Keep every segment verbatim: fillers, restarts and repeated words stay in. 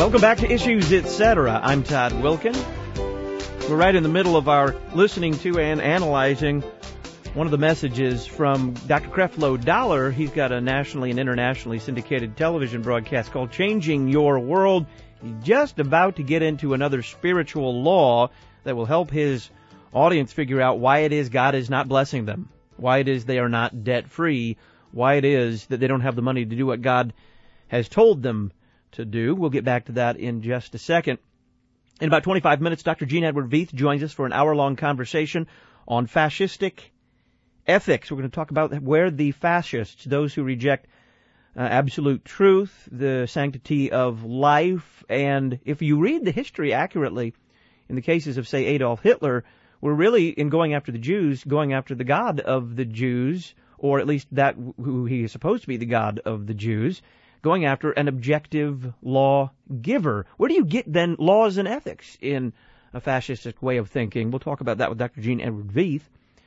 Welcome back to Issues, et cetera. I'm Todd Wilkin. We're right in the middle of our listening to and analyzing one of the messages from Doctor Creflo Dollar. He's got a nationally and internationally syndicated television broadcast called Changing Your World. He's just about to get into another spiritual law that will help his audience figure out why it is God is not blessing them, why it is they are not debt-free, why it is that they don't have the money to do what God has told them to do. We'll get back to that in just a second. In about twenty-five minutes, Doctor Gene Edward Veith joins us for an hour-long conversation on fascistic ethics. We're going to talk about where the fascists, those who reject uh, absolute truth, the sanctity of life, and if you read the history accurately, in the cases of, say, Adolf Hitler, we're really, in going after the Jews, going after the God of the Jews, or at least that who he is supposed to be the God of the Jews, going after an objective law giver. Where do you get, then, laws and ethics in a fascistic way of thinking? We'll talk about that with Doctor Gene Edward Veith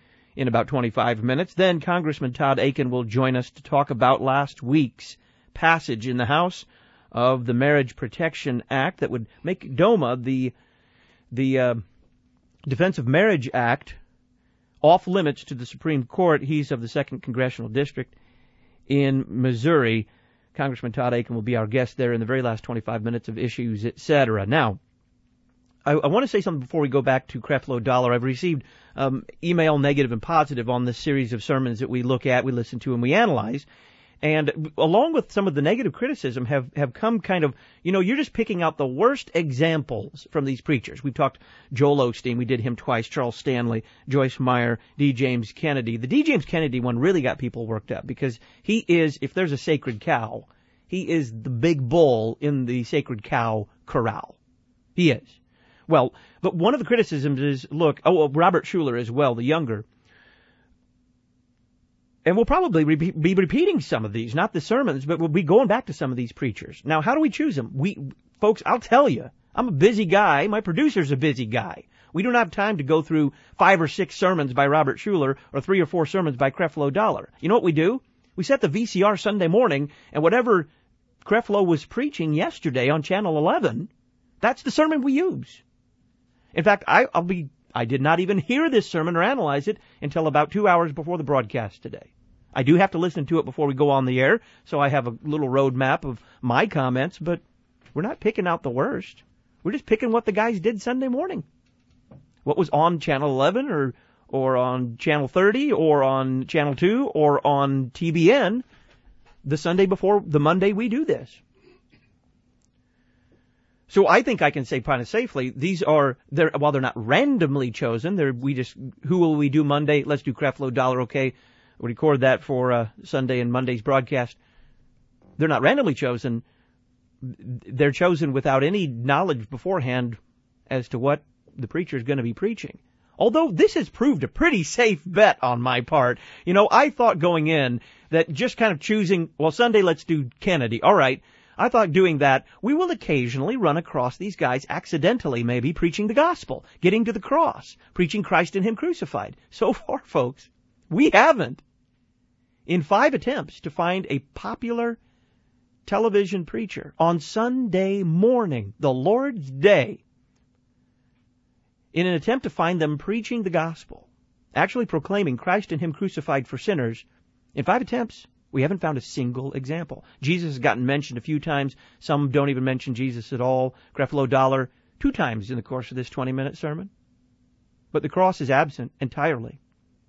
in about twenty-five minutes. Then Congressman Todd Akin will join us to talk about last week's passage in the House of the Marriage Protection Act that would make DOMA, the, the uh, Defense of Marriage Act, off limits to the Supreme Court. He's of the second Congressional District in Missouri. Congressman Todd Akin will be our guest there in the very last twenty-five minutes of Issues, et cetera. Now, I, I want to say something before we go back to Creflo Dollar. I've received um, email, negative and positive, on this series of sermons that we look at, we listen to, and we analyze. And along with some of the negative criticism have, have come kind of, you know, you're just picking out the worst examples from these preachers. We've talked Joel Osteen, we did him twice, Charles Stanley, Joyce Meyer, D. James Kennedy. The D. James Kennedy one really got people worked up because he is, if there's a sacred cow, he is the big bull in the sacred cow corral. He is. Well, but one of the criticisms is, look, oh, Robert Schuller as well, the younger. And we'll probably re- be repeating some of these, not the sermons, but we'll be going back to some of these preachers. Now, how do we choose them? We, folks, I'll tell you, I'm a busy guy. My producer's a busy guy. We don't have time to go through five or six sermons by Robert Schuller or three or four sermons by Creflo Dollar. You know what we do? We set the V C R Sunday morning, and whatever Creflo was preaching yesterday on Channel eleven, that's the sermon we use. In fact, I, I'll be, I did not even hear this sermon or analyze it until about two hours before the broadcast today. I do have to listen to it before we go on the air, so I have a little road map of my comments, but we're not picking out the worst. We're just picking what the guys did Sunday morning. What was on Channel eleven or or on Channel thirty or on Channel two or on T B N the Sunday before the Monday we do this. So I think I can say kind of safely, these are, they're, while they're not randomly chosen, they're, we just, who will we do Monday? Let's do Creflo Dollar, okay. We'll record that for uh, Sunday and Monday's broadcast. They're not randomly chosen. They're chosen without any knowledge beforehand as to what the preacher is going to be preaching. Although this has proved a pretty safe bet on my part. You know, I thought going in that just kind of choosing, well, Sunday let's do Kennedy. All right. I thought doing that, we will occasionally run across these guys accidentally maybe preaching the gospel, getting to the cross, preaching Christ and Him crucified. So far, folks, we haven't. In five attempts to find a popular television preacher on Sunday morning, the Lord's Day, in an attempt to find them preaching the gospel, actually proclaiming Christ and Him crucified for sinners, in five attempts, we haven't found a single example. Jesus has gotten mentioned a few times. Some don't even mention Jesus at all. Creflo Dollar, two times in the course of this twenty-minute sermon. But the cross is absent entirely.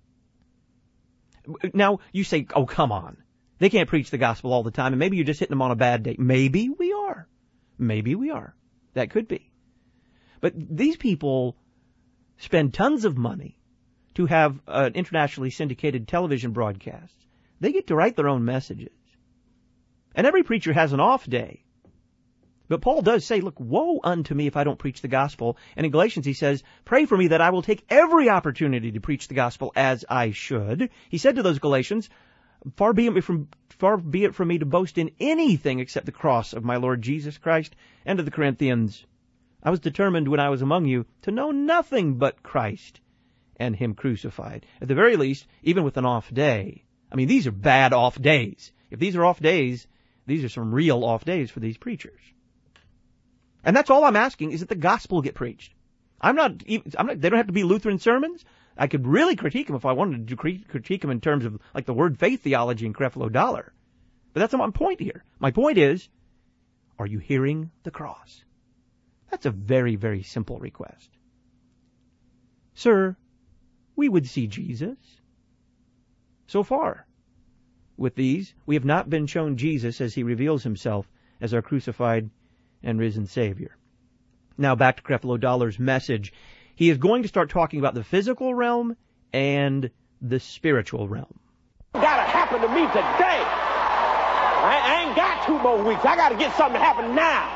Now, you say, oh, come on. They can't preach the gospel all the time, and maybe you're just hitting them on a bad day. Maybe we are. Maybe we are. That could be. But these people spend tons of money to have an internationally syndicated television broadcast. They get to write their own messages. And every preacher has an off day. But Paul does say, look, woe unto me if I don't preach the gospel. And in Galatians he says, pray for me that I will take every opportunity to preach the gospel as I should. He said to those Galatians, far be it from, far be it from me to boast in anything except the cross of my Lord Jesus Christ. And to the Corinthians, I was determined when I was among you to know nothing but Christ and Him crucified. At the very least, even with an off day. I mean, these are bad off days. If these are off days, these are some real off days for these preachers. And that's all I'm asking, is that the gospel get preached. I'm not, even, I'm not, they don't have to be Lutheran sermons. I could really critique them if I wanted to critique them in terms of like the word faith theology in Creflo Dollar. But that's not my point here. My point is, are you hearing the cross? That's a very, very simple request. Sir, we would see Jesus. So far, with these, we have not been shown Jesus as he reveals himself as our crucified and risen Savior. Now back to Creflo Dollar's message. He is going to start talking about the physical realm and the spiritual realm. Gotta happen to me today. I, I ain't got two more weeks. I gotta get something to happen now.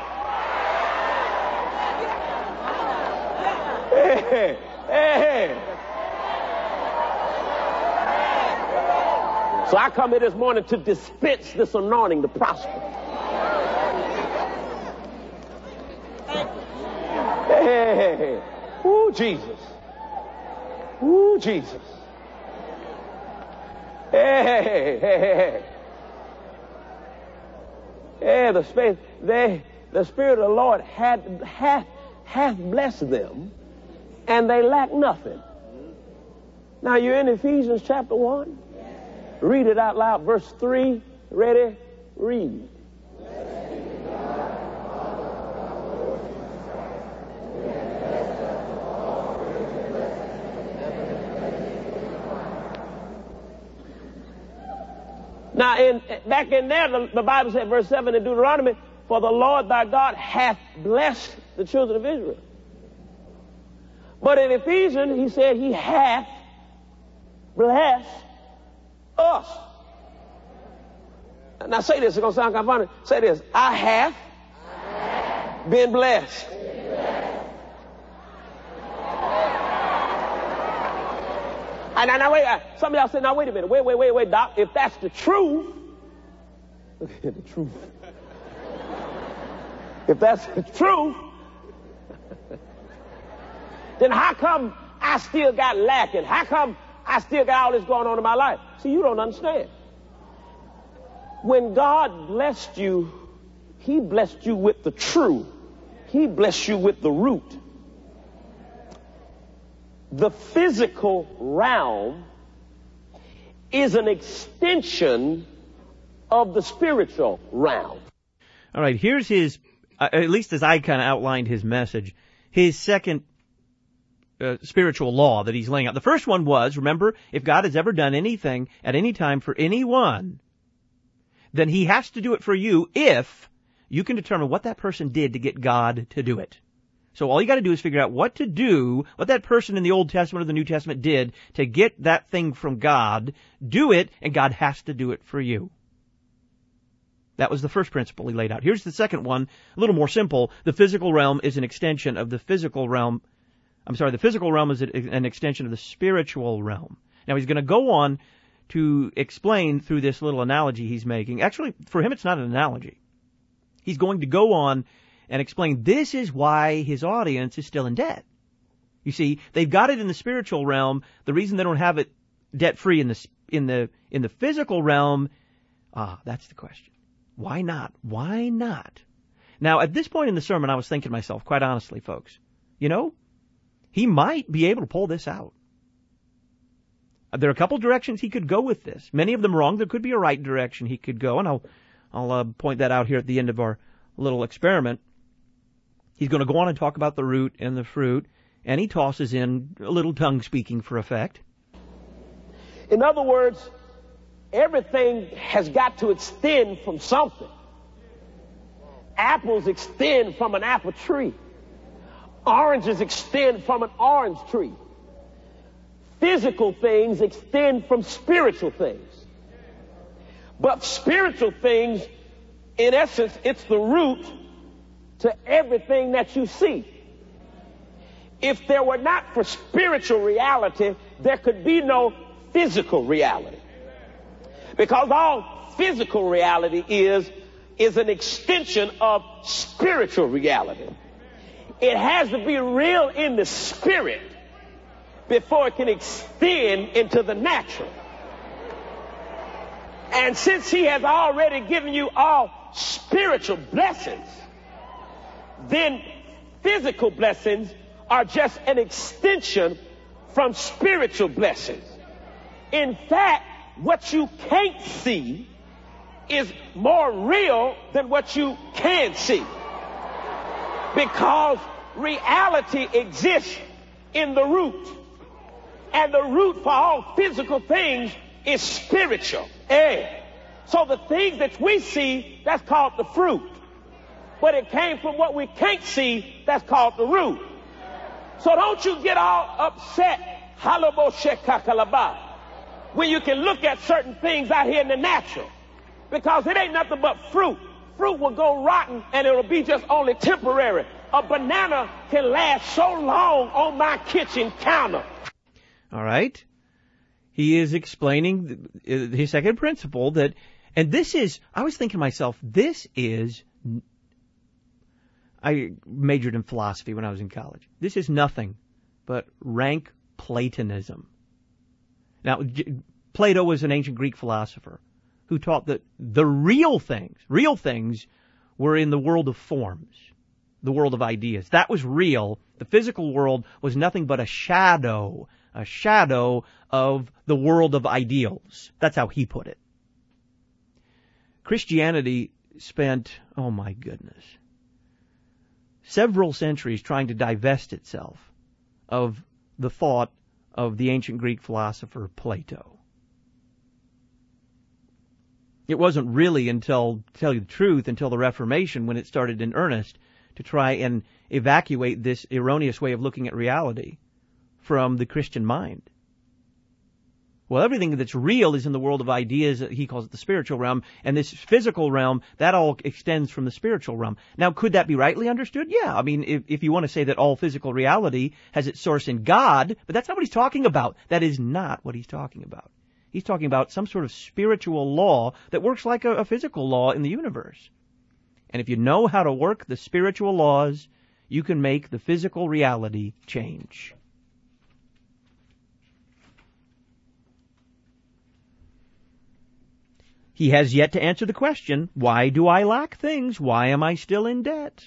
Hey, hey. So I come here this morning to dispense this anointing to prosper. Hey, hey, hey. Ooh, Jesus. Ooh, Jesus. Hey, hey, hey, hey, hey. Hey, the space, they, the Spirit of the Lord had, hath, hath blessed them, and they lack nothing. Now you're in Ephesians chapter one. Read it out loud, verse three. Ready? Read. Now, in, back in there, the, the Bible said, verse seven in Deuteronomy, for the Lord thy God hath blessed the children of Israel. But in Ephesians, he said he hath blessed us. Now say this, it's going to sound kind of funny. Say this, I have, I have been blessed. Been blessed. And now, now wait, uh, some of y'all say, now wait a minute, wait, wait, wait, wait, Doc, if that's the truth, look at the truth. If that's the truth, then how come I still got lacking? How come I still got all this going on in my life? See, you don't understand. When God blessed you, he blessed you with the true. He blessed you with the root. The physical realm is an extension of the spiritual realm. All right, here's his, uh, at least as I kind of outlined his message, his second uh, spiritual law that he's laying out. The first one was, remember, if God has ever done anything at any time for anyone, then he has to do it for you if you can determine what that person did to get God to do it. So all you got to do is figure out what to do, what that person in the Old Testament or the New Testament did to get that thing from God. Do it, and God has to do it for you. That was the first principle he laid out. Here's the second one, a little more simple. The physical realm is an extension of the physical realm. I'm sorry, the physical realm is an extension of the spiritual realm. Now he's going to go on to explain through this little analogy he's making. Actually, for him, it's not an analogy. He's going to go on and explain this is why his audience is still in debt. You see, they've got it in the spiritual realm. The reason they don't have it debt-free in the in the in the physical realm, ah, that's the question. Why not? Why not? Now, at this point in the sermon, I was thinking to myself, quite honestly, folks, you know, he might be able to pull this out. There are a couple directions he could go with this. Many of them wrong. There could be a right direction he could go, and I'll I'll uh, point that out here at the end of our little experiment. He's going to go on and talk about the root and the fruit, and he tosses in a little tongue speaking for effect. In other words, everything has got to extend from something. Apples extend from an apple tree. Oranges extend from an orange tree. Physical things extend from spiritual things. But spiritual things, in essence, it's the root to everything that you see. If there were not for spiritual reality, there could be no physical reality. Because all physical reality is, is an extension of spiritual reality. It has to be real in the spirit before it can extend into the natural. And since he has already given you all spiritual blessings, then physical blessings are just an extension from spiritual blessings. In fact, what you can't see is more real than what you can see. Because reality exists in the root. And the root for all physical things is spiritual. Eh. So the things that we see, that's called the fruit. But it came from what we can't see, that's called the root. So don't you get all upset, when you can look at certain things out here in the natural. Because it ain't nothing but fruit. Fruit will go rotten and it'll be just only temporary. A banana can last so long on my kitchen counter. All right. He is explaining his second principle that, and this is, I was thinking to myself, this is, I majored in philosophy when I was in college. This is nothing but rank Platonism. Now, Plato was an ancient Greek philosopher who taught that the real things, real things were in the world of forms, the world of ideas. That was real. The physical world was nothing but a shadow, a shadow of the world of ideals. That's how he put it. Christianity spent, oh my goodness, several centuries trying to divest itself of the thought of the ancient Greek philosopher Plato. It wasn't really until, to tell you the truth, until the Reformation when it started in earnest to try and evacuate this erroneous way of looking at reality from the Christian mind. Well, everything that's real is in the world of ideas. He calls it the spiritual realm. And this physical realm, that all extends from the spiritual realm. Now, could that be rightly understood? Yeah. I mean, if, if you want to say that all physical reality has its source in God, but that's not what he's talking about. That is not what he's talking about. He's talking about some sort of spiritual law that works like a, a physical law in the universe. And if you know how to work the spiritual laws, you can make the physical reality change. He has yet to answer the question, why do I lack things? Why am I still in debt?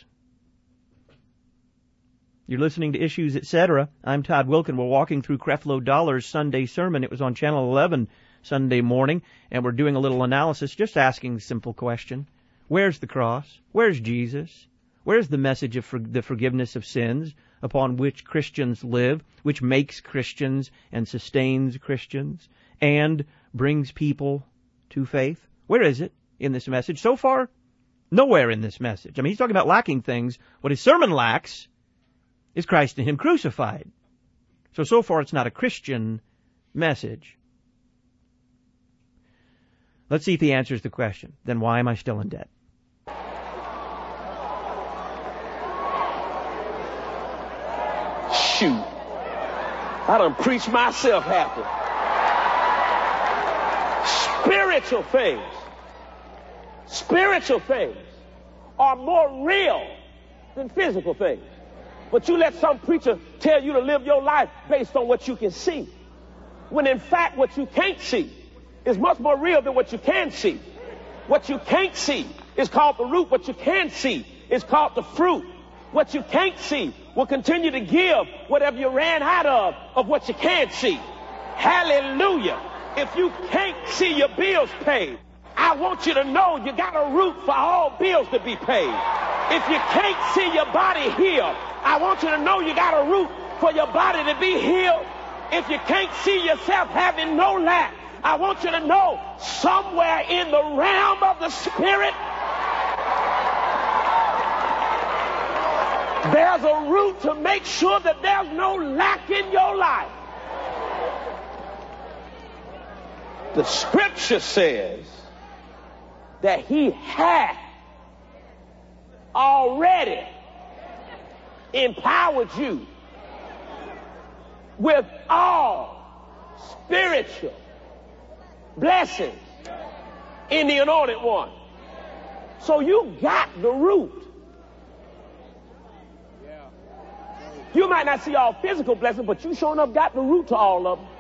You're listening to Issues, et cetera. I'm Todd Wilken. We're walking through Creflo Dollar's Sunday sermon. It was on Channel eleven Sunday morning, and we're doing a little analysis, just asking the simple question. Where's the cross? Where's Jesus? Where's the message of for- the forgiveness of sins upon which Christians live, which makes Christians and sustains Christians and brings people to faith? Where is it in this message? So far, nowhere in this message. I mean, he's talking about lacking things. What his sermon lacks is Christ and Him crucified. So, so far it's not a Christian message. Let's see if he answers the question. Then why am I still in debt? Shoot. I done preached myself happy. Spiritual things, spiritual things are more real than physical things. But you let some preacher tell you to live your life based on what you can see, when in fact what you can't see is much more real than what you can see. What you can't see is called the root. What you can see is called the fruit. What you can't see will continue to give whatever you ran out of, of what you can see. Hallelujah. If you can't see your bills paid, I want you to know you got a root for all bills to be paid. If you can't see your body healed, I want you to know you got a root for your body to be healed. If you can't see yourself having no lack, I want you to know somewhere in the realm of the Spirit, there's a root to make sure that there's no lack in your life. The Scripture says that He hath already empowered you with all spiritual blessings in the Anointed One. So you got the root. You might not see all physical blessings, but you sure enough got the root to all of them.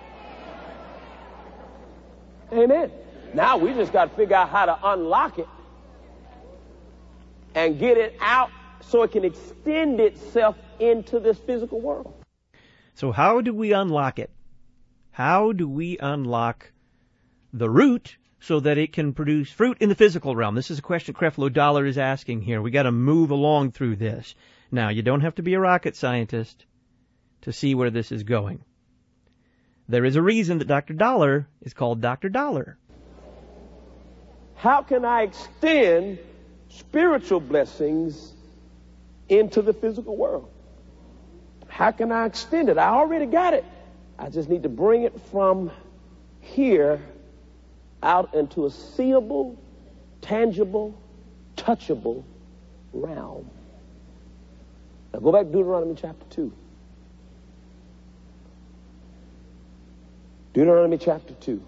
Amen. Now we just got to figure out how to unlock it and get it out so it can extend itself into this physical world. So how do we unlock it? How do we unlock the root so that it can produce fruit in the physical realm? This is a question Creflo Dollar is asking here. We got to move along through this. Now, you don't have to be a rocket scientist to see where this is going. There is a reason that Doctor Dollar is called Doctor Dollar. How can I extend spiritual blessings into the physical world? How can I extend it? I already got it. I just need to bring it from here out into a seeable, tangible, touchable realm. Now go back to Deuteronomy chapter two. Deuteronomy chapter two.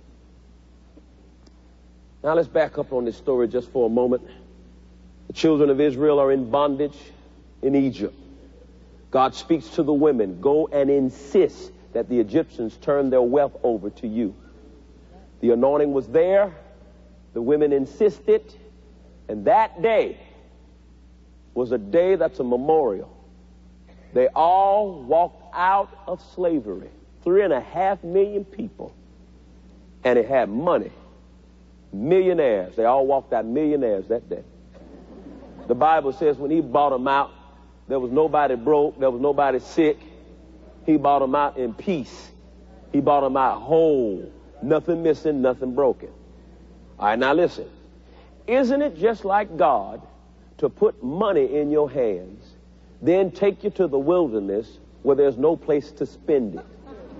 Now let's back up on this story just for a moment. The children of Israel are in bondage in Egypt. God speaks to the women, go and insist that the Egyptians turn their wealth over to you. The anointing was there. The women insisted. And that day was a day that's a memorial. They all walked out of slavery. Three and a half million people. And it had money. Millionaires. They all walked out millionaires that day. The Bible says when he bought them out, there was nobody broke. There was nobody sick. He bought them out in peace. He bought them out whole. Nothing missing, nothing broken. All right, now listen. Isn't it just like God to put money in your hands, then take you to the wilderness where there's no place to spend it?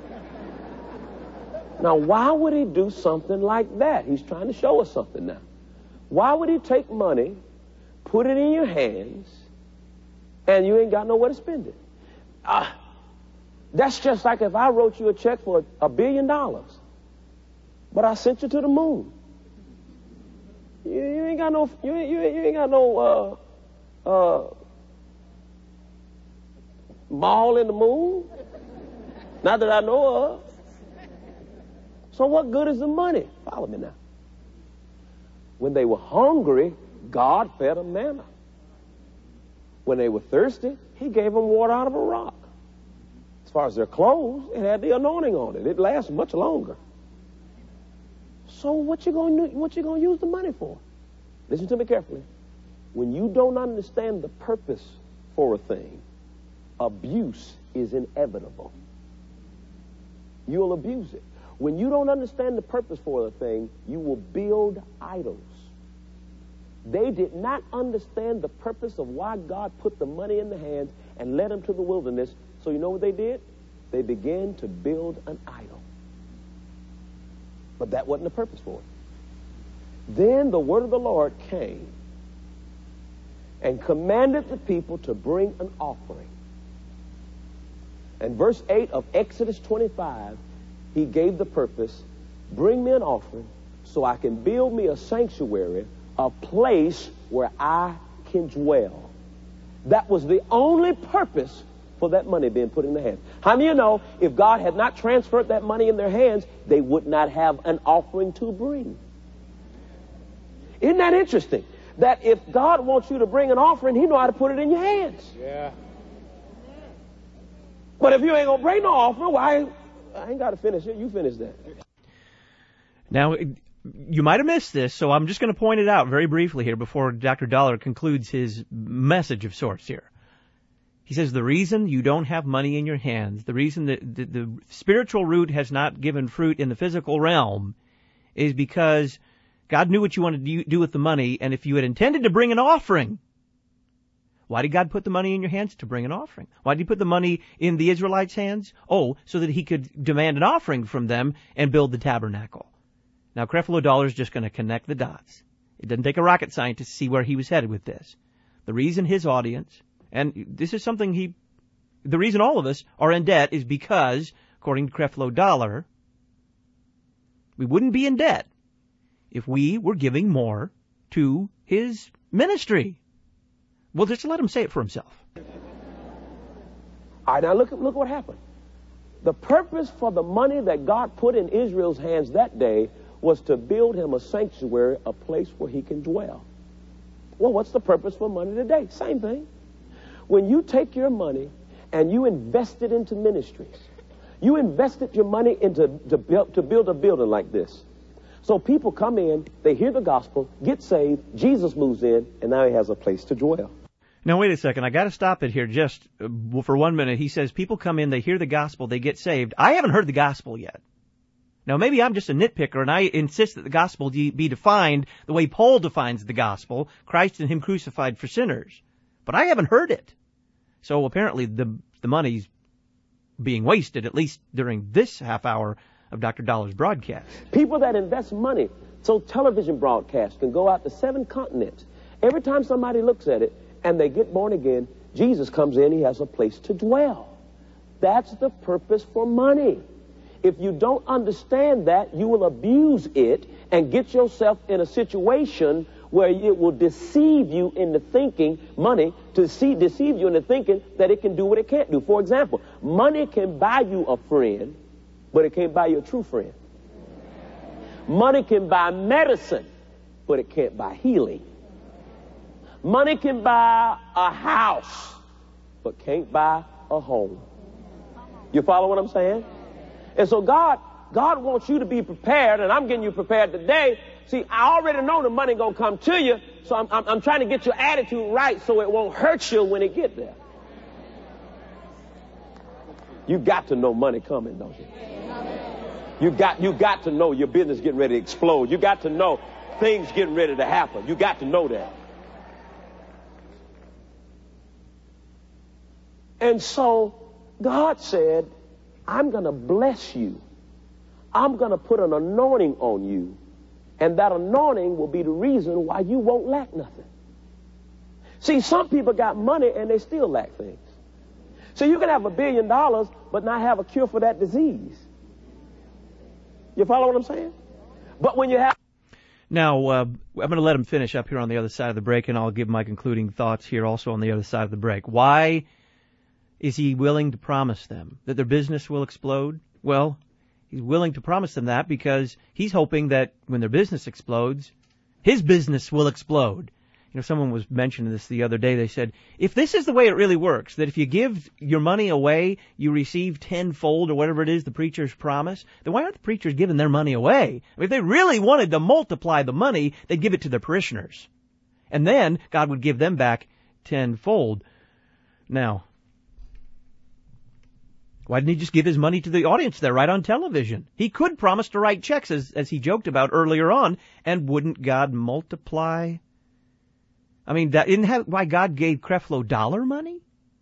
Now, why would he do something like that? He's trying to show us something now. Why would he take money, put it in your hands, and you ain't got nowhere to spend it? Uh, that's just like if I wrote you a check for a billion dollars, but I sent you to the moon. You, you ain't got no, you ain't, you ain't, you ain't got no uh, uh, mall in the moon. Not that I know of. So what good is the money? Follow me now. When they were hungry, God fed them manna. When they were thirsty, he gave them water out of a rock. As far as their clothes, it had the anointing on it. It lasts much longer. So what you going to what you going to use the money for? Listen to me carefully. When you don't understand the purpose for a thing, abuse is inevitable. You'll abuse it. When you don't understand the purpose for a thing, you will build idols. They did not understand the purpose of why God put the money in the hands and led them to the wilderness. So you know what they did? They began to build an idol. But that wasn't the purpose for it. Then the word of the Lord came and commanded the people to bring an offering. And verse eight of Exodus twenty-five, he gave the purpose, bring me an offering so I can build me a sanctuary, a place where I can dwell. That was the only purpose for that money being put in their hands. How many of you know if God had not transferred that money in their hands, they would not have an offering to bring? Isn't that interesting? That if God wants you to bring an offering, he knows how to put it in your hands. Yeah. But if you ain't going to bring no offering, well, I ain't, I ain't got to finish it. You finish that. Now, you might have missed this, so I'm just going to point it out very briefly here before Doctor Dollar concludes his message of sorts here. He says the reason you don't have money in your hands, the reason that the, the spiritual root has not given fruit in the physical realm is because God knew what you wanted to do with the money, and if you had intended to bring an offering, why did God put the money in your hands? To bring an offering. Why did he put the money in the Israelites' hands? Oh, so that he could demand an offering from them and build the tabernacle. Now, Creflo Dollar is just going to connect the dots. It doesn't take a rocket scientist to see where he was headed with this. The reason his audience, and this is something he, the reason all of us are in debt is because, according to Creflo Dollar, we wouldn't be in debt if we were giving more to his ministry. Well, just let him say it for himself. All right, now look, look what happened. The purpose for the money that God put in Israel's hands that day was to build him a sanctuary, a place where he can dwell. Well, what's the purpose for money today? Same thing. When you take your money and you invest it into ministries, you invested your money into to build, to build a building like this. So people come in, they hear the gospel, get saved, Jesus moves in, and now he has a place to dwell. Now, wait a second. I got to stop it here just uh, for one minute. He says people come in, they hear the gospel, they get saved. I haven't heard the gospel yet. Now, maybe I'm just a nitpicker, and I insist that the gospel de- be defined the way Paul defines the gospel, Christ and him crucified for sinners. But I haven't heard it. So apparently the the money's being wasted, at least during this half hour of Doctor Dollar's broadcast. People that invest money so television broadcasts can go out to seven continents. Every time somebody looks at it and they get born again, Jesus comes in, he has a place to dwell. That's the purpose for money. If you don't understand that, you will abuse it and get yourself in a situation where it will deceive you into thinking, money, to see, deceive you into thinking that it can do what it can't do. For example, money can buy you a friend, but it can't buy you a true friend. Money can buy medicine, but it can't buy healing. Money can buy a house, but can't buy a home. You follow what I'm saying? And so God, God wants you to be prepared, and I'm getting you prepared today. See, I already know the money gonna come to you, so I'm, I'm, I'm trying to get your attitude right so it won't hurt you when it get there. You got to know money coming, don't you? You got, you got to know your business getting ready to explode. You got to know things getting ready to happen. You got to know that. And so God said, I'm going to bless you. I'm going to put an anointing on you. And that anointing will be the reason why you won't lack nothing. See, some people got money and they still lack things. So you can have a billion dollars but not have a cure for that disease. You follow what I'm saying? But when you have... Now, uh, I'm going to let him finish up here on the other side of the break, and I'll give my concluding thoughts here also on the other side of the break. Why is he willing to promise them that their business will explode? Well, he's willing to promise them that because he's hoping that when their business explodes, his business will explode. You know, someone was mentioning this the other day. They said, if this is the way it really works, that if you give your money away, you receive tenfold or whatever it is the preachers promise, then why aren't the preachers giving their money away? I mean, if they really wanted to multiply the money, they'd give it to their parishioners. And then God would give them back tenfold. Now, why didn't he just give his money to the audience there right on television? He could promise to write checks, as, as he joked about earlier on, and wouldn't God multiply? I mean, that isn't that why God gave Creflo Dollar money?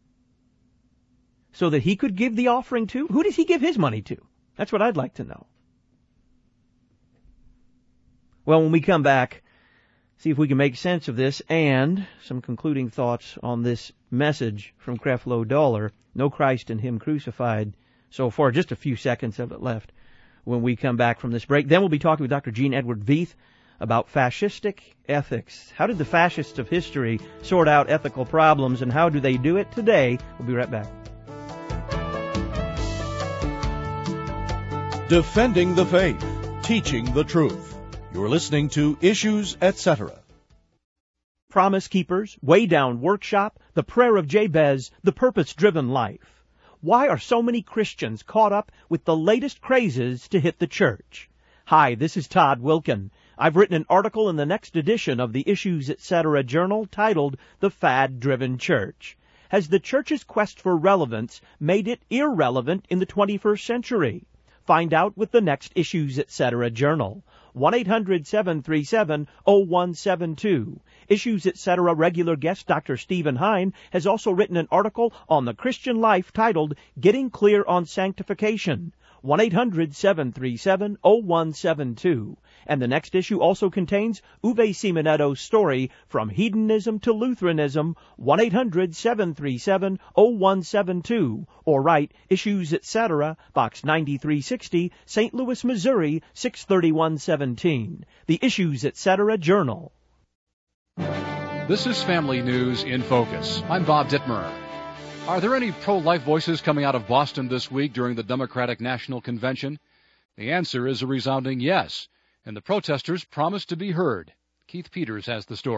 So that he could give the offering to? Who does he give his money to? That's what I'd like to know. Well, when we come back, see if we can make sense of this and some concluding thoughts on this message from Creflo Dollar, No Christ and Him Crucified. So far, just a few seconds of it left when we come back from this break. Then we'll be talking with Doctor Gene Edward Veith about fascistic ethics. How did the fascists of history sort out ethical problems, and how do they do it today? We'll be right back. Defending the faith, teaching the truth. You're listening to Issues, et cetera. Promise Keepers, Way Down Workshop, The Prayer of Jabez, The Purpose-Driven Life. Why are so many Christians caught up with the latest crazes to hit the church? Hi, this is Todd Wilkin. I've written an article in the next edition of the Issues, et cetera journal titled The Fad-Driven Church. Has the church's quest for relevance made it irrelevant in the twenty-first century? Find out with the next Issues, et cetera journal. one eight hundred seven three seven oh one seven two. Issues, et cetera regular guest Doctor Stephen Hine has also written an article on the Christian life titled Getting Clear on Sanctification. one eight hundred seven three seven oh one seven two. And the next issue also contains Uwe Simonetto's story From Hedonism to Lutheranism, one eight hundred seven three seven oh one seven two. Or write Issues, et cetera, Box ninety-three sixty, Saint Louis, Missouri, six thirty-one seventeen. The Issues, et cetera Journal. This is Family News in Focus. I'm Bob Dittmer. Are there any pro-life voices coming out of Boston this week during the Democratic National Convention? The answer is a resounding yes, and the protesters promise to be heard. Keith Peters has the story.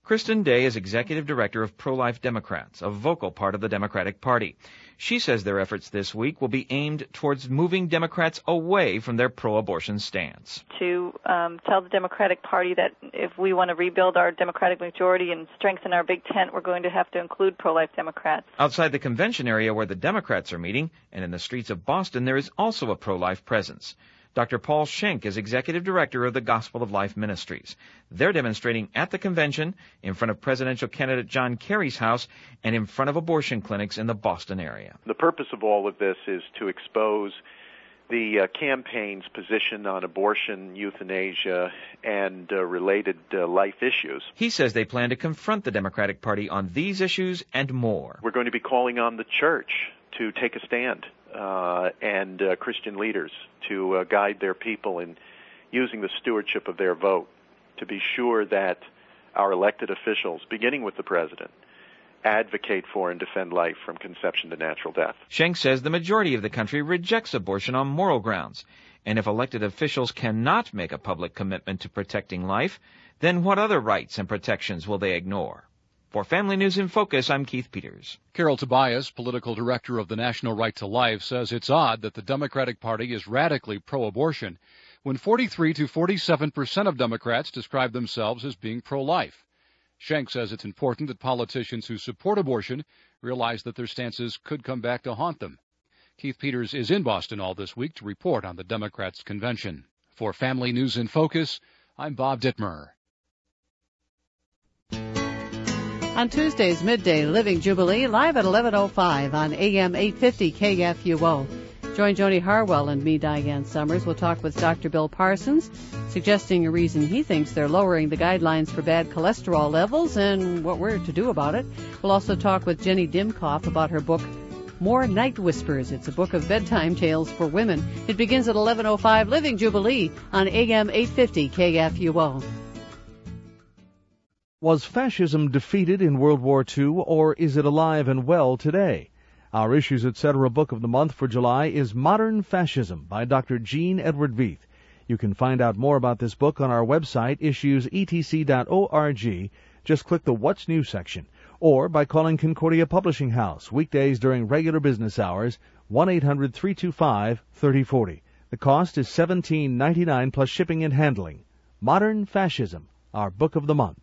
Kristen Day is executive director of Pro-Life Democrats, a vocal part of the Democratic Party. She says their efforts this week will be aimed towards moving Democrats away from their pro-abortion stance. To um, tell the Democratic Party that if we want to rebuild our Democratic majority and strengthen our big tent, we're going to have to include pro-life Democrats. Outside the convention area where the Democrats are meeting, and in the streets of Boston, there is also a pro-life presence. Doctor Paul Schenck is executive director of the Gospel of Life Ministries. They're demonstrating at the convention, in front of presidential candidate John Kerry's house, and in front of abortion clinics in the Boston area. The purpose of all of this is to expose the uh, campaign's position on abortion, euthanasia, and uh, related uh, life issues. He says they plan to confront the Democratic Party on these issues and more. We're going to be calling on the church to take a stand. Uh, and uh, Christian leaders to uh, guide their people in using the stewardship of their vote to be sure that our elected officials, beginning with the president, advocate for and defend life from conception to natural death. Schenck says the majority of the country rejects abortion on moral grounds, and if elected officials cannot make a public commitment to protecting life, then what other rights and protections will they ignore? For Family News in Focus, I'm Keith Peters. Carol Tobias, political director of the National Right to Life, says it's odd that the Democratic Party is radically pro-abortion when forty-three to forty-seven percent of Democrats describe themselves as being pro-life. Schenck says it's important that politicians who support abortion realize that their stances could come back to haunt them. Keith Peters is in Boston all this week to report on the Democrats' convention. For Family News in Focus, I'm Bob Dittmer. On Tuesday's Midday Living Jubilee, live at eleven oh five on A M eight fifty K F U O. Join Joni Harwell and me, Diane Summers. We'll talk with Doctor Bill Parsons, suggesting a reason he thinks they're lowering the guidelines for bad cholesterol levels and what we're to do about it. We'll also talk with Jenny Dimkoff about her book, More Night Whispers. It's a book of bedtime tales for women. It begins at eleven oh five Living Jubilee on A M eight fifty K F U O. Was fascism defeated in World War Two, or is it alive and well today? Our Issues Etc. book of the month for July is Modern Fascism by Doctor Gene Edward Veith. You can find out more about this book on our website, issues e t c dot org. Just click the What's New section, or by calling Concordia Publishing House, weekdays during regular business hours, one eight hundred three two five three oh four oh. The cost is seventeen ninety-nine plus shipping and handling. Modern Fascism, our book of the month.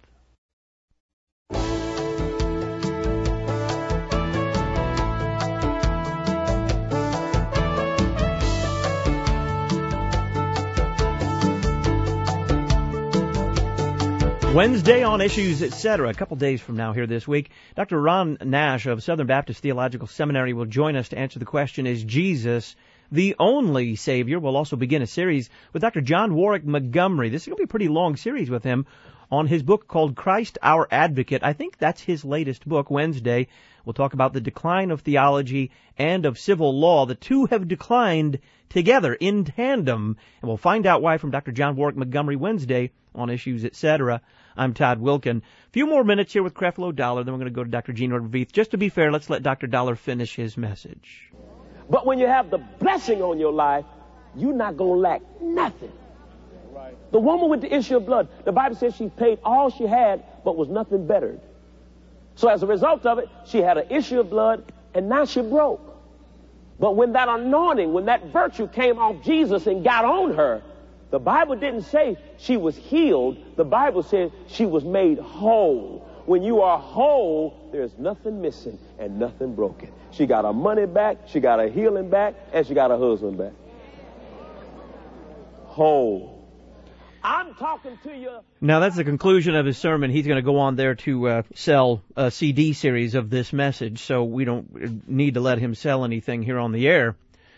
Wednesday on Issues Etc. A couple days from now here this week, Doctor Ron Nash of Southern Baptist Theological Seminary will join us to answer the question, is Jesus the only Savior? We'll also begin a series with Doctor John Warwick Montgomery. This is going to be a pretty long series with him on his book called Christ Our Advocate. I think that's his latest book. Wednesday, we'll talk about the decline of theology and of civil law. The two have declined together in tandem, and we'll find out why from Doctor John Warwick Montgomery Wednesday on Issues Etc. I'm Todd Wilkin. A few more minutes here with Creflo Dollar, then we're going to go to Doctor Gene Edward Veith. Just to be fair, let's let Doctor Dollar finish his message. But when you have the blessing on your life, you're not going to lack nothing. Right. The woman with the issue of blood, the Bible says she paid all she had, but was nothing bettered. So as a result of it, she had an issue of blood, and now she broke. But when that anointing, when that virtue came off Jesus and got on her, the Bible didn't say she was healed. The Bible said she was made whole. When you are whole, there's nothing missing and nothing broken. She got her money back, she got her healing back, and she got her husband back. Whole. I'm talking to you. Now, that's the conclusion of his sermon. He's going to go on there to uh, sell a C D series of this message, so we don't need to let him sell anything here on the air.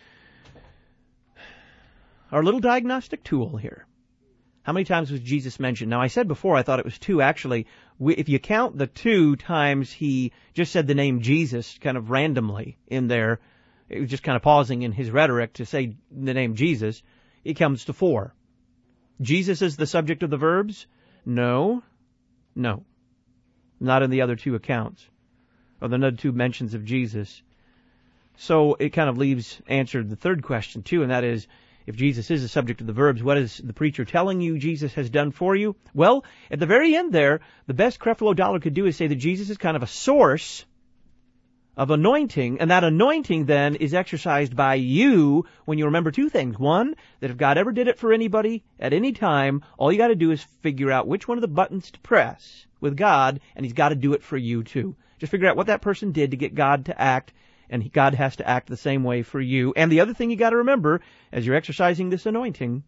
Our little diagnostic tool here. How many times was Jesus mentioned? Now, I said before I thought it was two. Actually, we, if you count the two times he just said the name Jesus kind of randomly in there, it was just kind of pausing in his rhetoric to say the name Jesus, it comes to four. Jesus is the subject of the verbs? No. No. Not in the other two accounts, or the other two mentions of Jesus. So it kind of leaves answered the third question, too, and that is, if Jesus is the subject of the verbs, what is the preacher telling you Jesus has done for you? Well, at the very end there, the best Creflo Dollar could do is say that Jesus is kind of a source of anointing, and that anointing then is exercised by you when you remember two things. One, that if God ever did it for anybody at any time, all you got to do is figure out which one of the buttons to press with God, and He's got to do it for you too. Just figure out what that person did to get God to act, and God has to act the same way for you. And the other thing you got to remember as you're exercising this anointing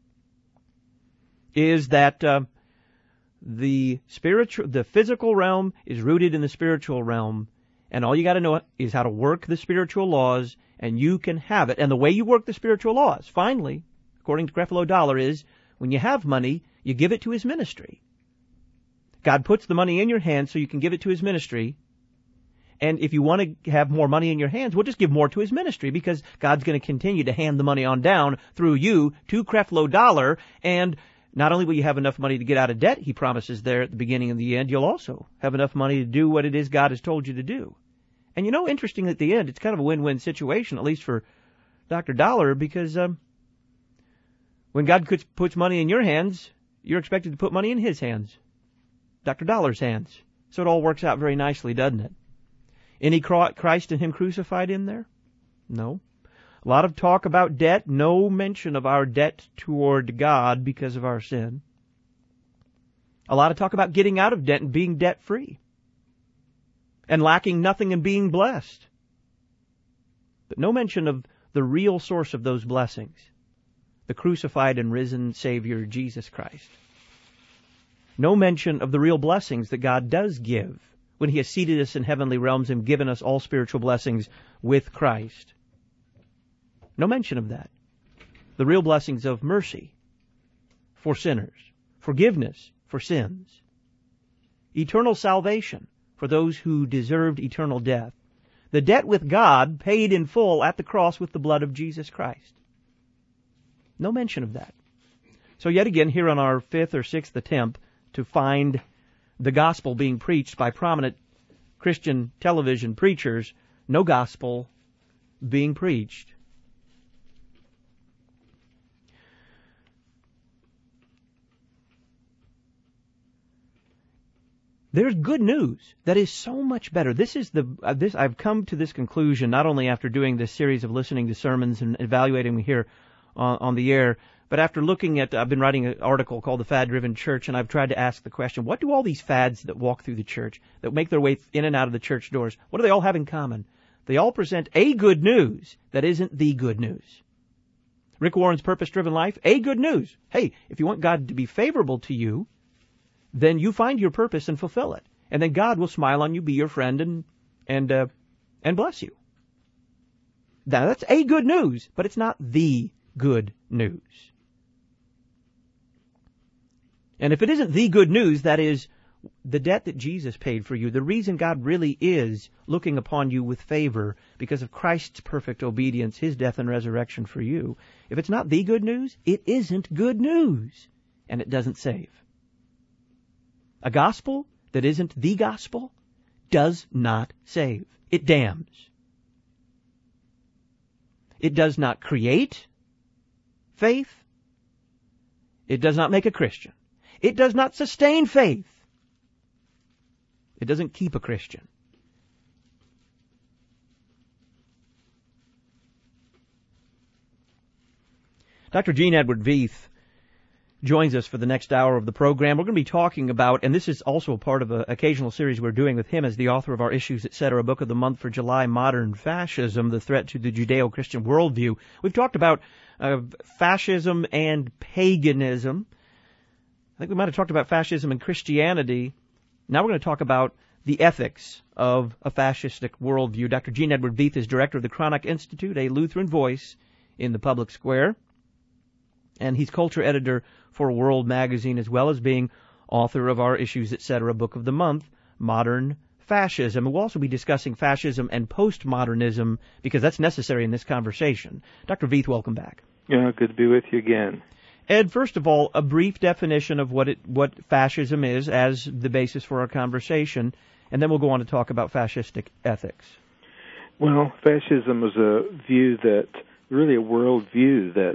is that uh, the spiritual, the physical realm is rooted in the spiritual realm, and all you got to know is how to work the spiritual laws, and you can have it. And the way you work the spiritual laws, finally, according to Creflo Dollar, is when you have money, you give it to His ministry. God puts the money in your hands so you can give it to His ministry. And if you want to have more money in your hands, we'll just give more to His ministry, because God's going to continue to hand the money on down through you to Creflo Dollar. And not only will you have enough money to get out of debt, He promises there at the beginning and the end, you'll also have enough money to do what it is God has told you to do. And you know, interesting at the end, it's kind of a win-win situation, at least for Doctor Dollar, because um, when God puts money in your hands, you're expected to put money in His hands, Doctor Dollar's hands. So it all works out very nicely, doesn't it? Any Christ and Him crucified in there? No. A lot of talk about debt, no mention of our debt toward God because of our sin. A lot of talk about getting out of debt and being debt-free, and lacking nothing and being blessed. But no mention of the real source of those blessings, the crucified and risen Savior, Jesus Christ. No mention of the real blessings that God does give when He has seated us in heavenly realms and given us all spiritual blessings with Christ. No mention of that. The real blessings of mercy for sinners, forgiveness for sins, eternal salvation for those who deserved eternal death, the debt with God paid in full at the cross with the blood of Jesus Christ. No mention of that. So yet again, here on our fifth or sixth attempt to find the gospel being preached by prominent Christian television preachers, no gospel being preached. There's good news that is so much better. This is the uh, this I've come to this conclusion not only after doing this series of listening to sermons and evaluating them here on, on the air, but after looking at, I've been writing an article called The Fad-Driven Church, and I've tried to ask the question, what do all these fads that walk through the church, that make their way in and out of the church doors, what do they all have in common? They all present a good news that isn't the good news. Rick Warren's Purpose-Driven Life, a good news. Hey, if you want God to be favorable to you, then you find your purpose and fulfill it. And then God will smile on you, be your friend, and and uh, and bless you. Now, that's a good news, but it's not the good news. And if it isn't the good news, that is the debt that Jesus paid for you, the reason God really is looking upon you with favor because of Christ's perfect obedience, His death and resurrection for you. If it's not the good news, it isn't good news, and it doesn't save. A gospel that isn't the gospel does not save. It damns. It does not create faith. It does not make a Christian. It does not sustain faith. It doesn't keep a Christian. Doctor Gene Edward Veith joins us for the next hour of the program. We're going to be talking about, and this is also a part of an occasional series we're doing with him as the author of our Issues, et cetera, book of the month for July, Modern Fascism, the Threat to the Judeo-Christian Worldview. We've talked about uh, fascism and paganism. I think we might have talked about fascism and Christianity. Now we're going to talk about the ethics of a fascistic worldview. Doctor Gene Edward Veith is director of the Cranach Institute, a Lutheran voice in the public square. And he's culture editor for World Magazine, as well as being author of our Issues, et cetera, book of the month, Modern Fascism. We'll also be discussing fascism and postmodernism because that's necessary in this conversation. Doctor Veith, welcome back. Yeah, good to be with you again. Ed, first of all, a brief definition of what it, what fascism is as the basis for our conversation, and then we'll go on to talk about fascistic ethics. Well, fascism is a view that, really a world view that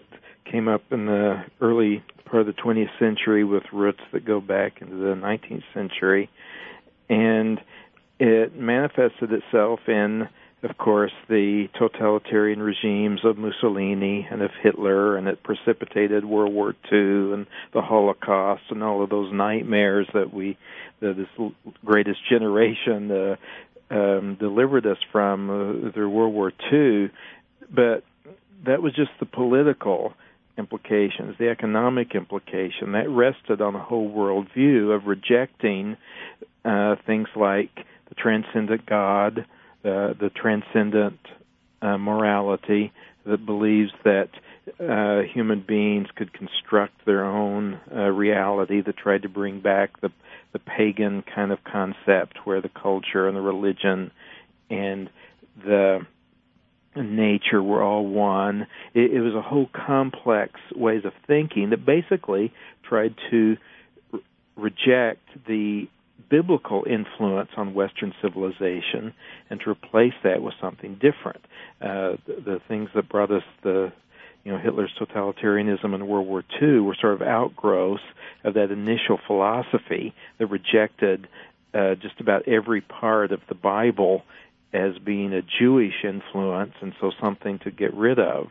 came up in the early part of the twentieth century with roots that go back into the nineteenth century. And it manifested itself in, of course, the totalitarian regimes of Mussolini and of Hitler, and it precipitated World War Two and the Holocaust and all of those nightmares that we, that this greatest generation uh, um, delivered us from uh, through World War Two. But that was just the political implications, the economic implication. That rested on a whole world view of rejecting uh, things like the transcendent God, uh, the transcendent uh, morality that believes that uh, human beings could construct their own uh, reality, that tried to bring back the, the pagan kind of concept where the culture and the religion and the nature were all one. It, it was a whole complex ways of thinking that basically tried to re- reject the biblical influence on Western civilization and to replace that with something different. Uh, the, the things that brought us the, you know, Hitler's totalitarianism in World War Two were sort of outgrowths of that initial philosophy that rejected uh, just about every part of the Bible as being a Jewish influence, and so something to get rid of.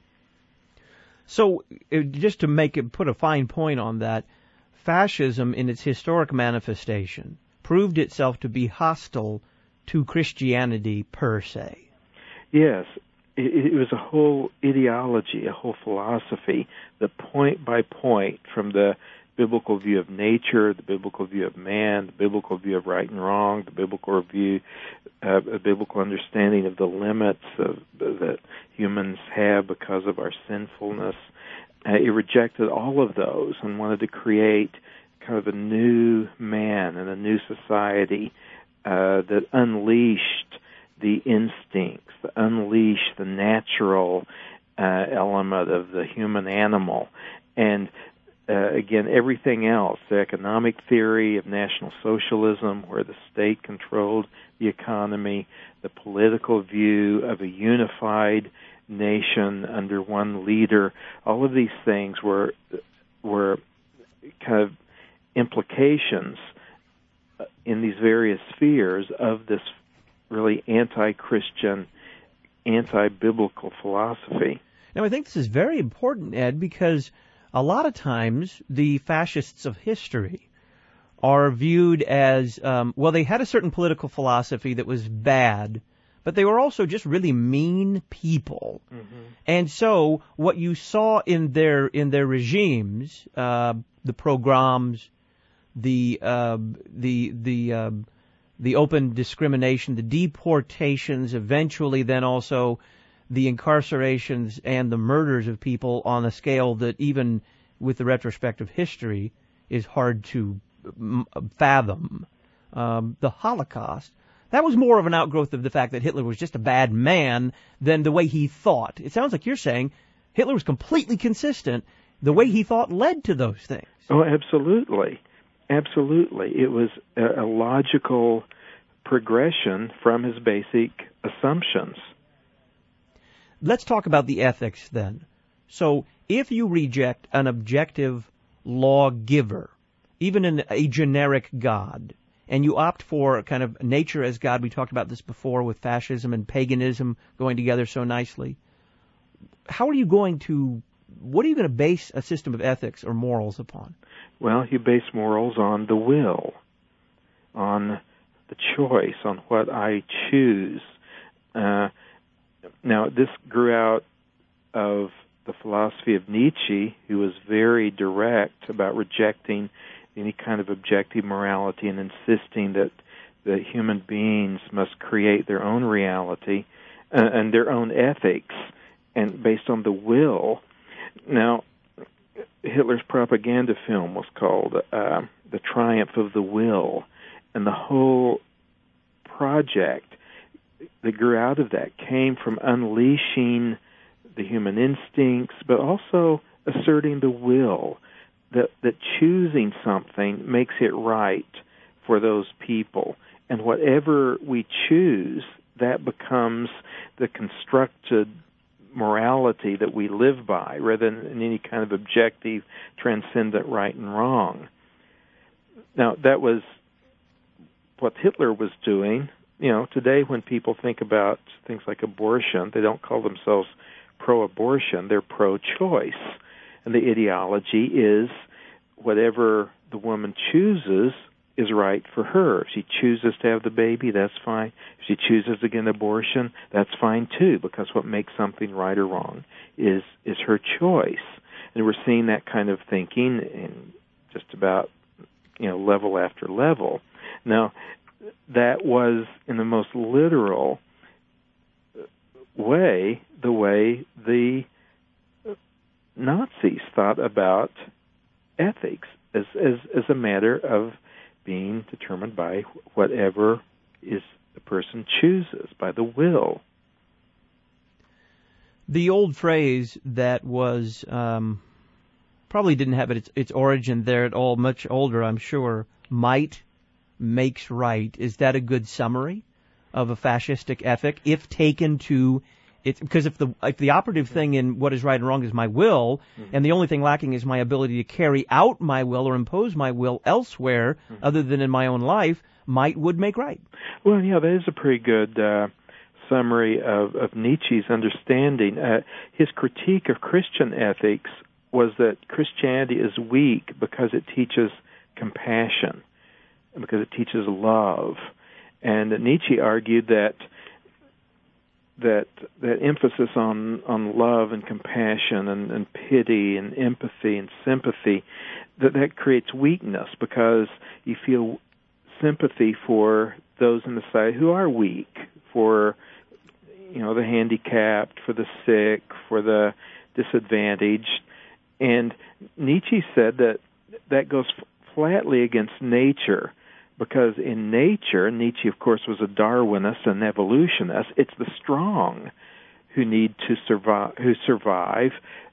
So, just to make it, put a fine point on that, fascism in its historic manifestation proved itself to be hostile to Christianity per se. Yes, it, it was a whole ideology, a whole philosophy that point by point, from the biblical view of nature, the biblical view of man, the biblical view of right and wrong, the biblical view, uh, a biblical understanding of the limits of, that humans have because of our sinfulness. Uh, it rejected all of those and wanted to create kind of a new man and a new society uh, that unleashed the instincts, that unleashed the natural uh, element of the human animal. And Uh, again, everything else, the economic theory of National Socialism, where the state controlled the economy, the political view of a unified nation under one leader, all of these things were were kind of implications in these various spheres of this really anti-Christian, anti-biblical philosophy. Now, I think this is very important, Ed, because a lot of times the fascists of history are viewed as, um, well, they had a certain political philosophy that was bad, but they were also just really mean people. Mm-hmm. And so what you saw in their in their regimes, uh, the pogroms, the uh, the the uh, the open discrimination, the deportations, eventually then also the incarcerations and the murders of people on a scale that even with the retrospective history is hard to fathom. Um, the Holocaust, that was more of an outgrowth of the fact that Hitler was just a bad man than the way he thought. It sounds like you're saying Hitler was completely consistent. The way he thought led to those things. Oh, absolutely. Absolutely. It was a, a logical progression from his basic assumptions. Let's talk about the ethics then. So if you reject an objective lawgiver, even an, a generic God, and you opt for kind of nature as God, we talked about this before with fascism and paganism going together so nicely, how are you going to, what are you going to base a system of ethics or morals upon? Well, you base morals on the will, on the choice, on what I choose. Uh, Now, this grew out of the philosophy of Nietzsche, who was very direct about rejecting any kind of objective morality and insisting that the human beings must create their own reality uh, and their own ethics, and based on the will. Now, Hitler's propaganda film was called uh, The Triumph of the Will, and the whole project that grew out of that came from unleashing the human instincts, but also asserting the will, that, that choosing something makes it right for those people. And whatever we choose, that becomes the constructed morality that we live by, rather than any kind of objective, transcendent right and wrong. Now, that was what Hitler was doing. You know, today when people think about things like abortion, they don't call themselves pro-abortion, they're pro-choice. And the ideology is whatever the woman chooses is right for her. If she chooses to have the baby, that's fine. If she chooses to get an abortion, that's fine too, because what makes something right or wrong is is her choice. And we're seeing that kind of thinking in just about, you know, level after level. Now, that was, in the most literal way, the way the Nazis thought about ethics as as, as a matter of being determined by whatever is the person chooses, by the will. The old phrase that was um, probably didn't have its, its origin there at all, much older, I'm sure, might makes right. Is that a good summary of a fascistic ethic, if taken to it? Because if the if the operative thing in what is right and wrong is my will, mm-hmm. and the only thing lacking is my ability to carry out my will or impose my will elsewhere, mm-hmm. other than in my own life, might would make right. Well, yeah, that is a pretty good uh, summary of, of Nietzsche's understanding. Uh, his critique of Christian ethics was that Christianity is weak because it teaches compassion, because it teaches love. And Nietzsche argued that that that emphasis on, on love and compassion and, and pity and empathy and sympathy, that that creates weakness, because you feel sympathy for those in the society who are weak, for, you know, the handicapped, for the sick, for the disadvantaged. And Nietzsche said that that goes flatly against nature, because in nature, Nietzsche, of course, was a Darwinist and evolutionist, it's the strong who need to survive, who survive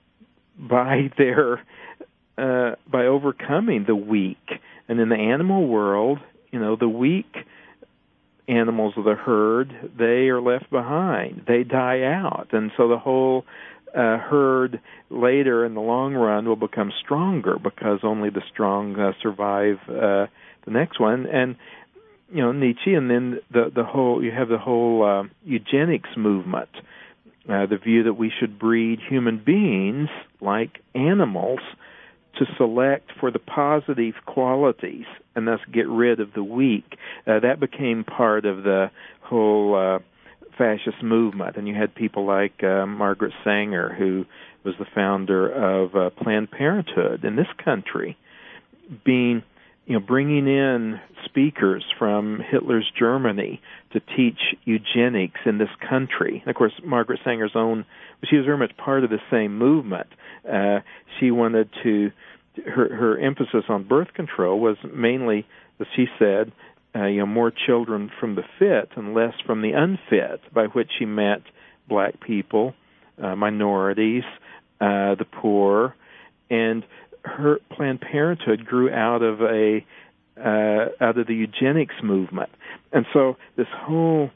by their, uh, by overcoming the weak. And in the animal world, you know, the weak animals of the herd, they are left behind. They die out. And so the whole uh, herd later in the long run will become stronger, because only the strong uh, survive uh the next one. And, you know, Nietzsche, and then the the whole, you have the whole uh, eugenics movement, uh, the view that we should breed human beings like animals to select for the positive qualities and thus get rid of the weak. Uh, that became part of the whole uh, fascist movement. And you had people like uh, Margaret Sanger, who was the founder of uh, Planned Parenthood in this country, being you know, bringing in speakers from Hitler's Germany to teach eugenics in this country. And of course, Margaret Sanger's own, she was very much part of the same movement. Uh, she wanted to, her, her emphasis on birth control was mainly, as she said, uh, you know, more children from the fit and less from the unfit, by which she meant black people, uh, minorities, uh, the poor, and her Planned Parenthood grew out of a uh, out of the eugenics movement. And so this whole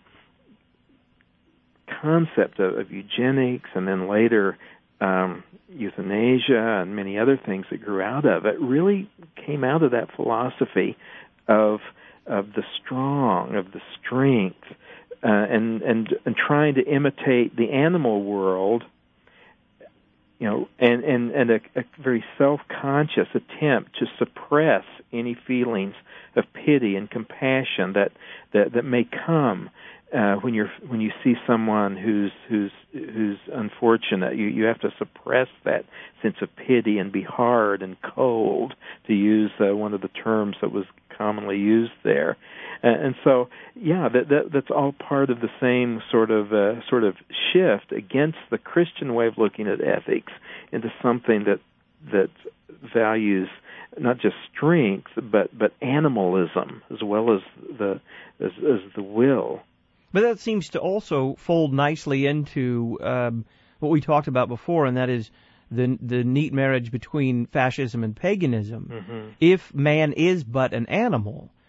concept of, of eugenics, and then later um, euthanasia and many other things that grew out of it, really came out of that philosophy of of the strong, of the strength, uh, and and and trying to imitate the animal world. You know, and, and, and a, a very self-conscious attempt to suppress any feelings of pity and compassion that that, that may come uh, when you're when you see someone who's who's who's unfortunate. You you have to suppress that sense of pity and be hard and cold, to use uh, one of the terms that was commonly used there. Uh, and so, yeah, that, that that's all part of the same sort of uh, sort of shift against the Christian way of looking at ethics into something that that values not just strength, but but animalism as well as the as, as the will. But that seems to also fold nicely into um, what we talked about before, and that is the the neat marriage between fascism and paganism. Mm-hmm. If man is but an animal,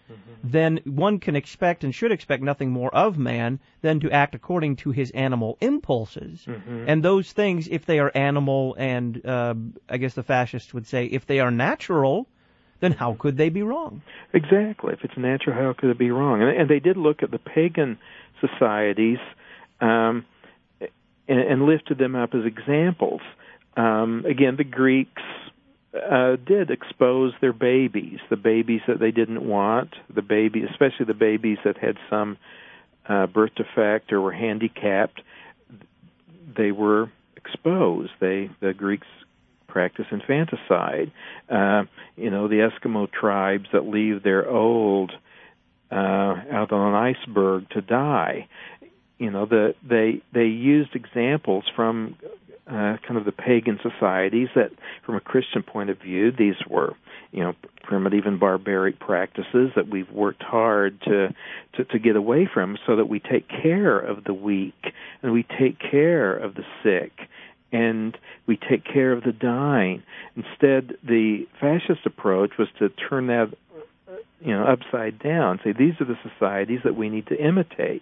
mm-hmm. then one can expect and should expect nothing more of man than to act according to his animal impulses. Mm-hmm. And those things, if they are animal and, uh, I guess the fascists would say, if they are natural, then how could they be wrong? Exactly. If it's natural, how could it be wrong? And, and they did look at the pagan societies um, and, and lifted them up as examples. Um, again, the Greeks uh, did expose their babies, the babies that they didn't want, the baby, especially the babies that had some uh, birth defect or were handicapped. They were exposed. They, the Greeks practice infanticide. Uh, you know, the Eskimo tribes that leave their old uh, out on an iceberg to die. You know, the, they they used examples from uh, kind of the pagan societies that, from a Christian point of view, these were, you know, primitive and barbaric practices that we've worked hard to, to to get away from, so that we take care of the weak and we take care of the sick and we take care of the dying. Instead, the fascist approach was to turn that, you know, upside down. Say, these are the societies that we need to imitate.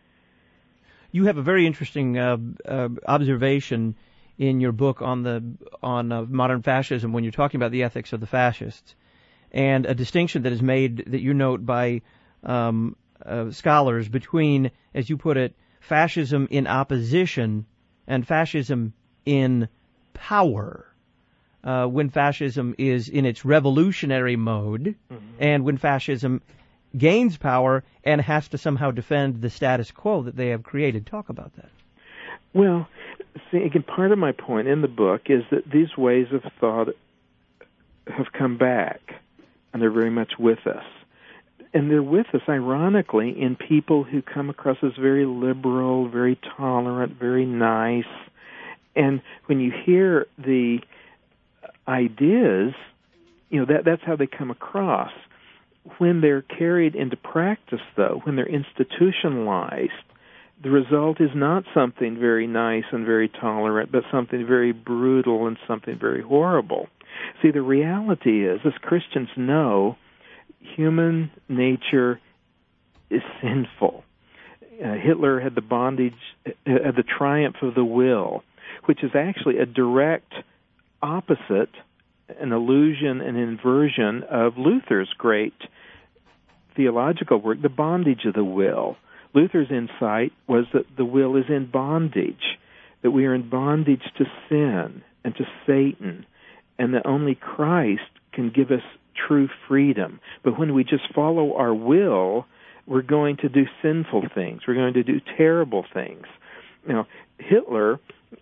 You have a very interesting uh, uh, observation in your book on the on uh, modern fascism when you're talking about the ethics of the fascists, and a distinction that is made that you note by um, uh, scholars between, as you put it, fascism in opposition and fascism in power. Uh, when fascism is in its revolutionary mode, mm-hmm. and when fascism gains power and has to somehow defend the status quo that they have created. Talk about that. Well, see, again, part of my point in the book is that these ways of thought have come back, and they're very much with us. And they're with us, ironically, in people who come across as very liberal, very tolerant, very nice. And when you hear the ideas, you know, that that's how they come across. When they're carried into practice, though, when they're institutionalized, the result is not something very nice and very tolerant, but something very brutal and something very horrible. See, the reality is, as Christians know, human nature is sinful. Uh, Hitler had the bondage, uh, the triumph of the will, which is actually a direct opposite, an illusion, an inversion of Luther's great theological work, The Bondage of the Will. Luther's insight was that the will is in bondage, that we are in bondage to sin and to Satan, and that only Christ can give us true freedom. But when we just follow our will, we're going to do sinful things. We're going to do terrible things. You know, Hitler,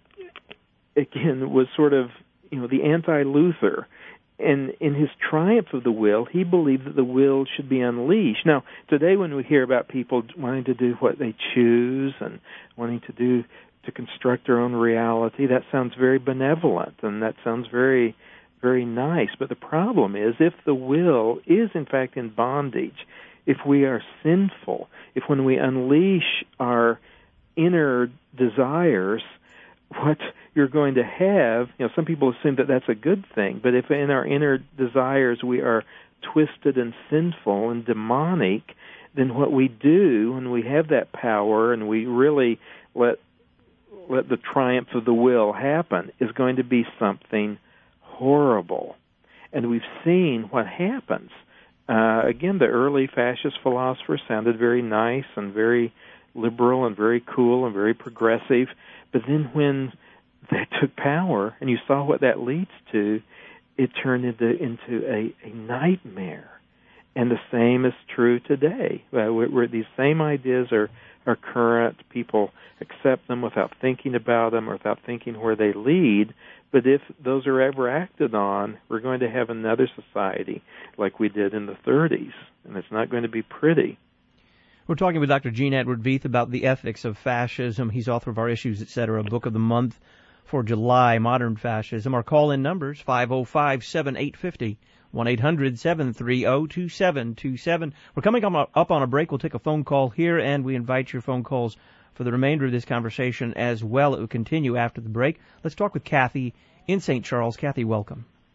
again, was sort of, you know, the anti-Luther. And in his triumph of the will, he believed that the will should be unleashed. Now, today when we hear about people wanting to do what they choose and wanting to do to construct their own reality, that sounds very benevolent and that sounds very, very nice. But the problem is, if the will is in fact in bondage, if we are sinful, if when we unleash our inner desires, what you're going to have, you know, some people assume that that's a good thing, but if in our inner desires we are twisted and sinful and demonic, then what we do when we have that power and we really let let the triumph of the will happen is going to be something horrible. And we've seen what happens. Uh, again, the early fascist philosophers sounded very nice and very liberal and very cool and very progressive, but then when they took power and you saw what that leads to, it turned into into a, a nightmare. And the same is true today, uh, where, where these same ideas are, are current. People accept them without thinking about them or without thinking where they lead. But if those are ever acted on, we're going to have another society like we did in the thirties, and it's not going to be pretty. We're talking with Doctor Gene Edward Veith about the ethics of fascism. He's author of our Issues, et cetera, book of the month for July, Modern Fascism. Our call-in numbers, five oh five, seven eight five oh, one eight hundred, seven three oh, two seven two seven. We're coming up on a break. We'll take a phone call here, and we invite your phone calls for the remainder of this conversation as well. It will continue after the break. Let's talk with Kathy in Saint Charles. Kathy, welcome.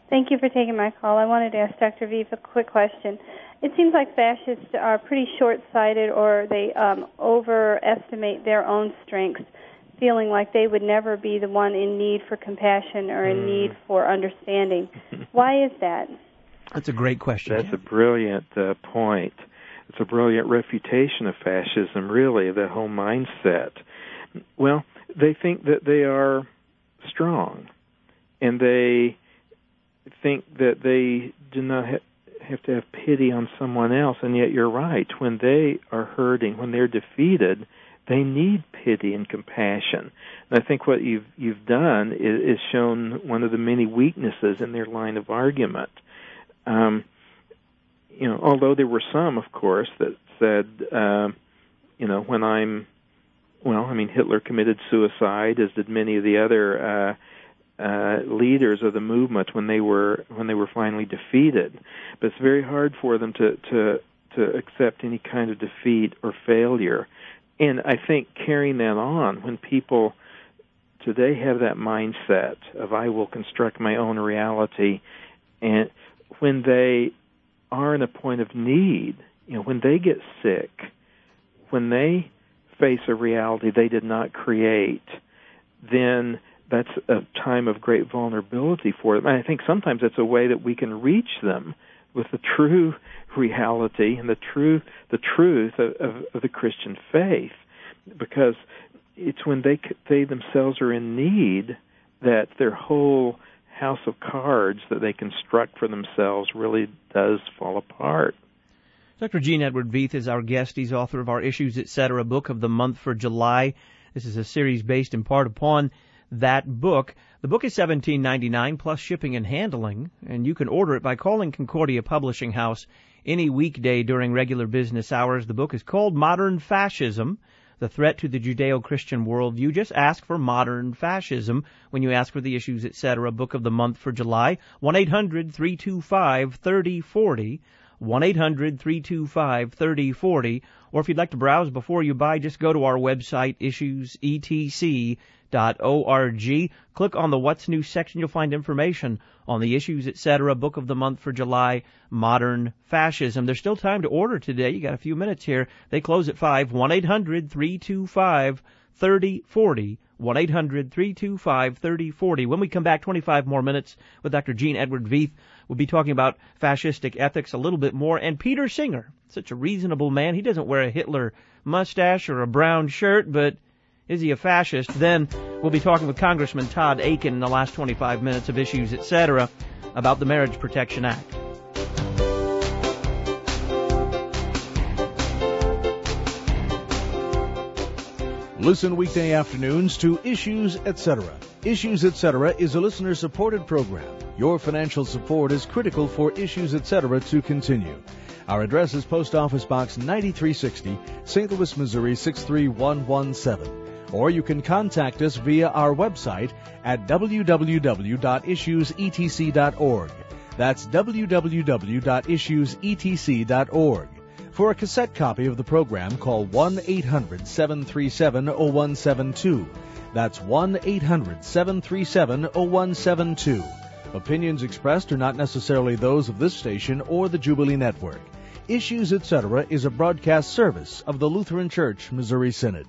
Thank you for taking my call. I wanted to ask Doctor Veith a quick question. It seems like fascists are pretty short-sighted, or they um, overestimate their own strengths, feeling like they would never be the one in need for compassion or in mm. need for understanding. Why is that? That's a great question. That's a brilliant uh, point. It's a brilliant refutation of fascism, really, the whole mindset. Well, they think that they are strong, and they think that they do not ha- have to have pity on someone else, and yet you're right. When they are hurting, when they're defeated, they need pity and compassion. And I think what you've you've done is, is shown one of the many weaknesses in their line of argument. Um, you know, although there were some, of course, that said, uh, you know, when I'm, well, I mean, Hitler committed suicide, as did many of the other uh, uh, leaders of the movement when they were when they were finally defeated. But it's very hard for them to to to accept any kind of defeat or failure. And I think carrying that on, when people today have that mindset of I will construct my own reality, and when they are in a point of need, you know, when they get sick, when they face a reality they did not create, then that's a time of great vulnerability for them. And I think sometimes it's a way that we can reach them with the true reality and the true the truth of, of, of the Christian faith, because it's when they they themselves are in need that their whole house of cards that they construct for themselves really does fall apart. Doctor Gene Edward Veith is our guest. He's author of our Issues, et cetera, book of the month for July. This is a series based in part upon that book. The book is seventeen ninety-nine plus shipping and handling, and you can order it by calling Concordia Publishing House any weekday during regular business hours. The book is called Modern Fascism, the Threat to the Judeo-Christian Worldview. Just ask for Modern Fascism when you ask for the Issues, et cetera, book of the month for July. one eight hundred three two five three oh four oh. one eight hundred three two five three oh four oh. Or if you'd like to browse before you buy, just go to our website, issues e t c dot org. Click on the What's New section. You'll find information on the Issues, et cetera, book of the month for July, Modern Fascism. There's still time to order today. You got a few minutes here. They close at five. one eight hundred three two five three oh four oh. one eight hundred three two five three oh four oh. When we come back, twenty-five more minutes with Doctor Gene Edward Veith. We'll be talking about fascistic ethics a little bit more. And Peter Singer, such a reasonable man. He doesn't wear a Hitler mustache or a brown shirt, but is he a fascist? Then we'll be talking with Congressman Todd Akin in the last twenty-five minutes of Issues, et cetera, about the Marriage Protection Act. Listen weekday afternoons to Issues, et cetera. Issues, et cetera is a listener-supported program. Your financial support is critical for Issues, et cetera to continue. Our address is Post Office Box ninety-three sixty, Saint Louis, Missouri six three one one seven. Or you can contact us via our website at w w w dot issues e t c dot org. That's w w w dot issues e t c dot org. For a cassette copy of the program, call one eight hundred seven three seven zero one seven two. That's one eight hundred seven three seven zero one seven two. Opinions expressed are not necessarily those of this station or the Jubilee Network. Issues, et cetera is a broadcast service of the Lutheran Church Missouri Synod.